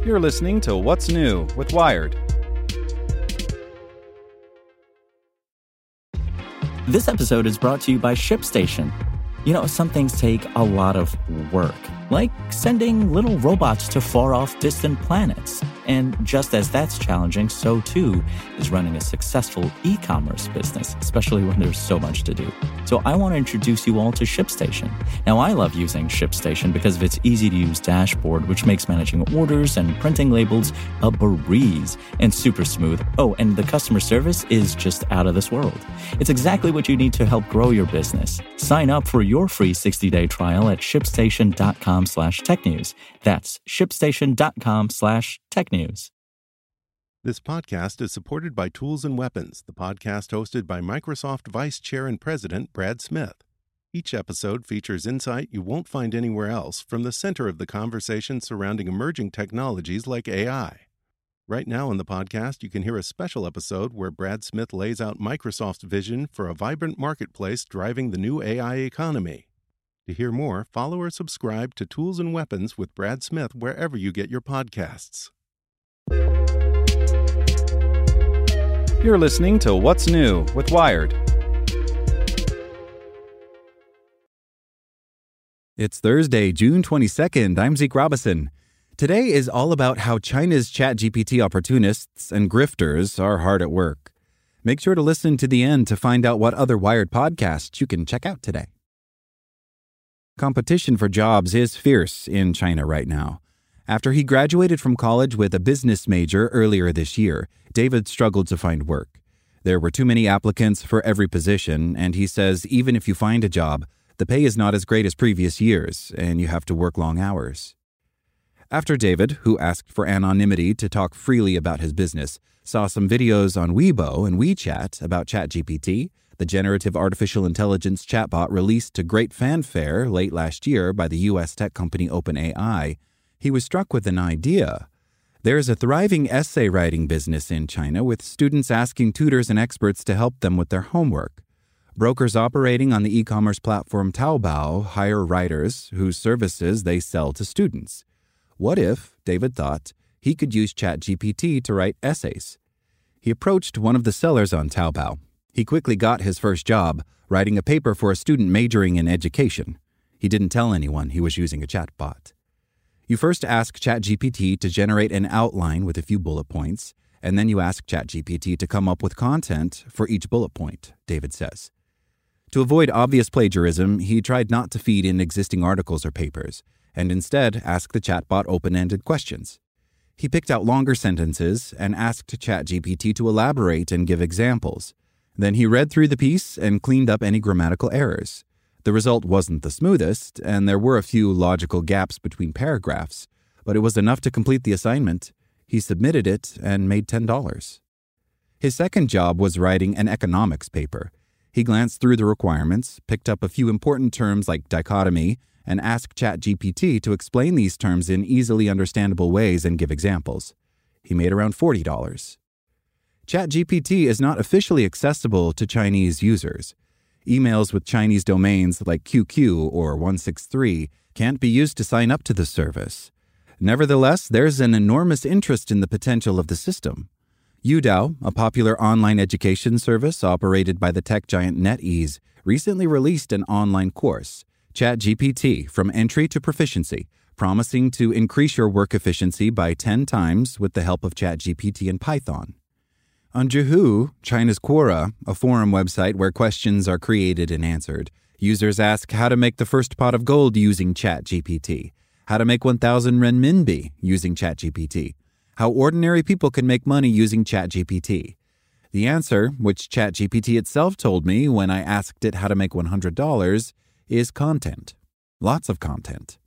You're listening to What's New with Wired. This episode is brought to you by ShipStation. You know, some things take a lot of work, like sending little robots to far-off distant planets. And just as that's challenging, so too is running a successful e-commerce business, especially when there's so much to do. So I want to introduce you all to ShipStation. Now, I love using ShipStation because of its easy-to-use dashboard, which makes managing orders and printing labels a breeze and super smooth. Oh, and the customer service is just out of this world. It's exactly what you need to help grow your business. Sign up for your free 60-day trial at shipstation.com/technews. That's shipstation.com/technews. This podcast is supported by Tools and Weapons, the podcast hosted by Microsoft Vice Chair and President Brad Smith. Each episode features insight you won't find anywhere else from the center of the conversation surrounding emerging technologies like AI. Right now on the podcast, you can hear a special episode where Brad Smith lays out Microsoft's vision for a vibrant marketplace driving the new AI economy. To hear more, follow or subscribe to Tools and Weapons with Brad Smith wherever you get your podcasts. You're listening to What's New with Wired. It's Thursday, June 22nd. I'm Zeke Robison. Today is all about how China's ChatGPT opportunists and grifters are hard at work. Make sure to listen to the end to find out what other Wired podcasts you can check out today. Competition for jobs is fierce in China right now. After he graduated from college with a business major earlier this year, David struggled to find work. There were too many applicants for every position, and he says even if you find a job, the pay is not as great as previous years, and you have to work long hours. After David, who asked for anonymity to talk freely about his business, saw some videos on Weibo and WeChat about ChatGPT, the generative artificial intelligence chatbot released to great fanfare late last year by the U.S. tech company OpenAI, he was struck with an idea. There's a thriving essay writing business in China with students asking tutors and experts to help them with their homework. Brokers operating on the e-commerce platform Taobao hire writers whose services they sell to students. What if, David thought, he could use ChatGPT to write essays? He approached one of the sellers on Taobao. He quickly got his first job, writing a paper for a student majoring in education. He didn't tell anyone he was using a chatbot. You first ask ChatGPT to generate an outline with a few bullet points, and then you ask ChatGPT to come up with content for each bullet point, David says. To avoid obvious plagiarism, he tried not to feed in existing articles or papers, and instead ask the chatbot open-ended questions. He picked out longer sentences and asked ChatGPT to elaborate and give examples. Then he read through the piece and cleaned up any grammatical errors. The result wasn't the smoothest, and there were a few logical gaps between paragraphs, but it was enough to complete the assignment. He submitted it and made $10. His second job was writing an economics paper. He glanced through the requirements, picked up a few important terms like dichotomy, and asked ChatGPT to explain these terms in easily understandable ways and give examples. He made around $40. ChatGPT is not officially accessible to Chinese users. Emails with Chinese domains like QQ or 163 can't be used to sign up to the service. Nevertheless, there's an enormous interest in the potential of the system. Youdao, a popular online education service operated by the tech giant NetEase, recently released an online course, ChatGPT From Entry to Proficiency, promising to increase your work efficiency by 10 times with the help of ChatGPT and Python. On Zhihu, China's Quora, a forum website where questions are created and answered, users ask how to make the first pot of gold using ChatGPT, how to make 1,000 renminbi using ChatGPT, how ordinary people can make money using ChatGPT. The answer, which ChatGPT itself told me when I asked it how to make $100, is content. Lots of content.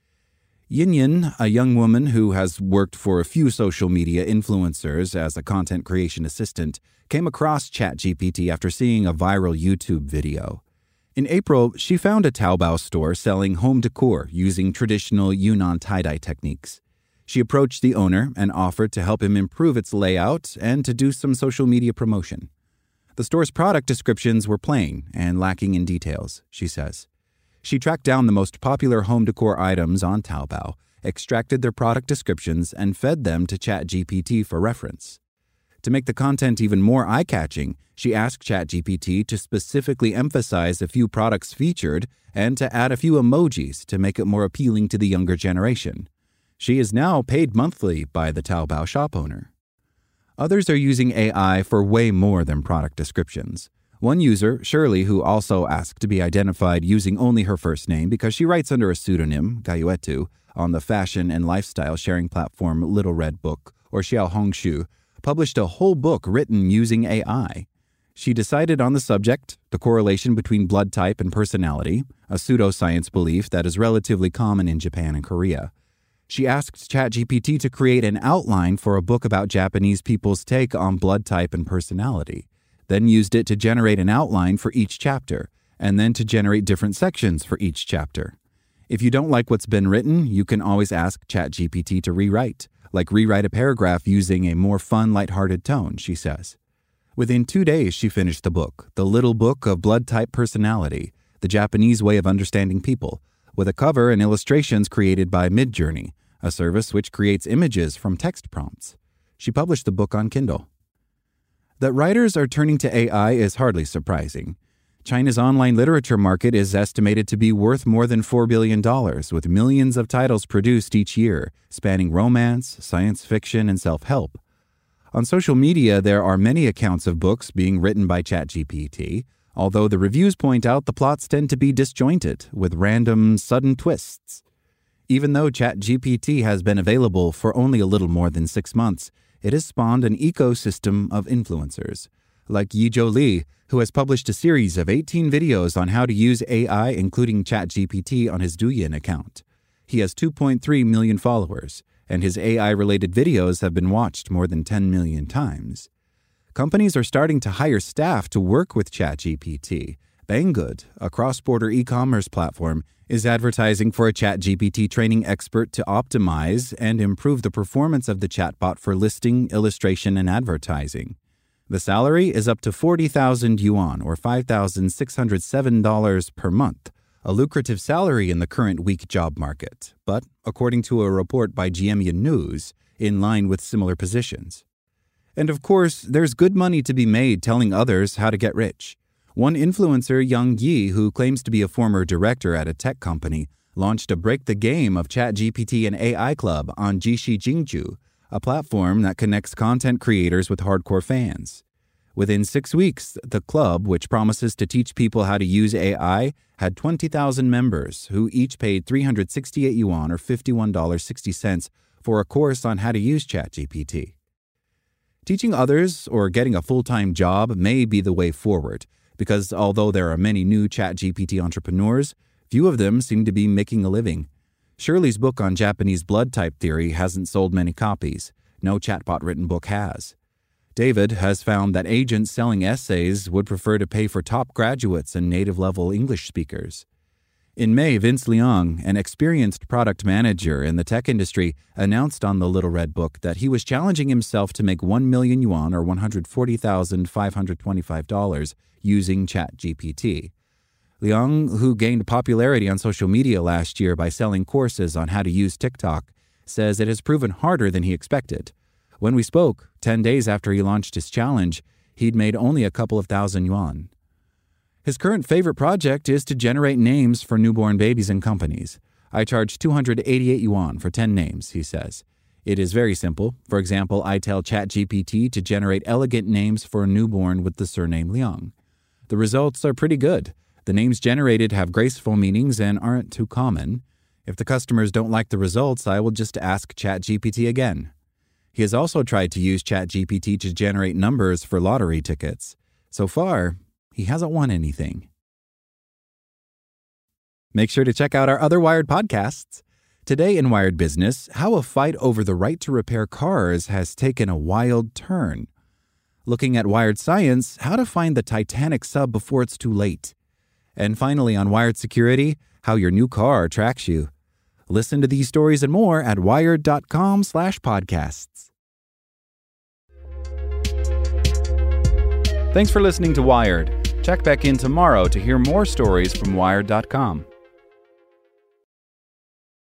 Yin, a young woman who has worked for a few social media influencers as a content creation assistant, came across ChatGPT after seeing a viral YouTube video. In April, she found a Taobao store selling home decor using traditional Yunnan tie-dye techniques. She approached the owner and offered to help him improve its layout and to do some social media promotion. The store's product descriptions were plain and lacking in details, she says. She tracked down the most popular home decor items on Taobao extracted their product descriptions, and fed them to ChatGPT for reference. To make the content even more eye-catching, she asked ChatGPT to specifically emphasize a few products featured and to add a few emojis to make it more appealing to the younger generation. She is now paid monthly by the Taobao shop owner. Others are using AI for way more than product descriptions. One user, Shirley, who also asked to be identified using only her first name because she writes under a pseudonym, Gayuetu, on the fashion and lifestyle sharing platform Little Red Book, or Xiaohongshu, published a whole book written using AI. She decided on the subject, the correlation between blood type and personality, a pseudoscience belief that is relatively common in Japan and Korea. She asked ChatGPT to create an outline for a book about Japanese people's take on blood type and personality, then used it to generate an outline for each chapter, and then to generate different sections for each chapter. If you don't like what's been written, you can always ask ChatGPT to rewrite a paragraph using a more fun, lighthearted tone, she says. Within 2 days, she finished the book, The Little Book of Blood Type Personality, the Japanese Way of Understanding People, with a cover and illustrations created by Midjourney, a service which creates images from text prompts. She published the book on Kindle. That writers are turning to AI is hardly surprising. China's online literature market is estimated to be worth more than $4 billion, with millions of titles produced each year, spanning romance, science fiction, and self-help. On social media, there are many accounts of books being written by ChatGPT, although the reviews point out the plots tend to be disjointed, with random, sudden twists. Even though ChatGPT has been available for only a little more than 6 months, it has spawned an ecosystem of influencers, like Yizhou Li, who has published a series of 18 videos on how to use AI, including ChatGPT, on his Douyin account. He has 2.3 million followers, and his AI-related videos have been watched more than 10 million times. Companies are starting to hire staff to work with ChatGPT. Banggood, a cross-border e-commerce platform, is advertising for a ChatGPT training expert to optimize and improve the performance of the chatbot for listing, illustration, and advertising. The salary is up to 40,000 yuan, or $5,607 per month, a lucrative salary in the current weak job market, but, according to a report by Jiemian News, in line with similar positions. And of course, there's good money to be made telling others how to get rich. One influencer, Yang Yi, who claims to be a former director at a tech company, launched a Break the Game of ChatGPT and AI Club on Jishi Jingju, a platform that connects content creators with hardcore fans. Within 6 weeks, the club, which promises to teach people how to use AI, had 20,000 members who each paid 368 yuan, or $51.60, for a course on how to use ChatGPT. Teaching others or getting a full-time job may be the way forward, because although there are many new ChatGPT entrepreneurs, few of them seem to be making a living. Shirley's book on Japanese blood type theory hasn't sold many copies. No chatbot-written book has. David has found that agents selling essays would prefer to pay for top graduates and native-level English speakers. In May, Vince Liang, an experienced product manager in the tech industry, announced on the Little Red Book that he was challenging himself to make 1 million yuan, or $140,525, using ChatGPT. Liang, who gained popularity on social media last year by selling courses on how to use TikTok, says it has proven harder than he expected. When we spoke, 10 days after he launched his challenge, he'd made only a couple of thousand yuan. His current favorite project is to generate names for newborn babies and companies. I charge 288 yuan for 10 names, he says. It is very simple. For example, I tell ChatGPT to generate elegant names for a newborn with the surname Liang. The results are pretty good. The names generated have graceful meanings and aren't too common. If the customers don't like the results, I will just ask ChatGPT again. He has also tried to use ChatGPT to generate numbers for lottery tickets. So far, he hasn't won anything. Make sure to check out our other Wired podcasts. Today in Wired Business, how a fight over the right to repair cars has taken a wild turn. Looking at Wired Science, how to find the Titanic sub before it's too late. And finally on Wired Security, how your new car tracks you. Listen to these stories and more at wired.com/podcasts. Thanks for listening to Wired. Check back in tomorrow to hear more stories from Wired.com.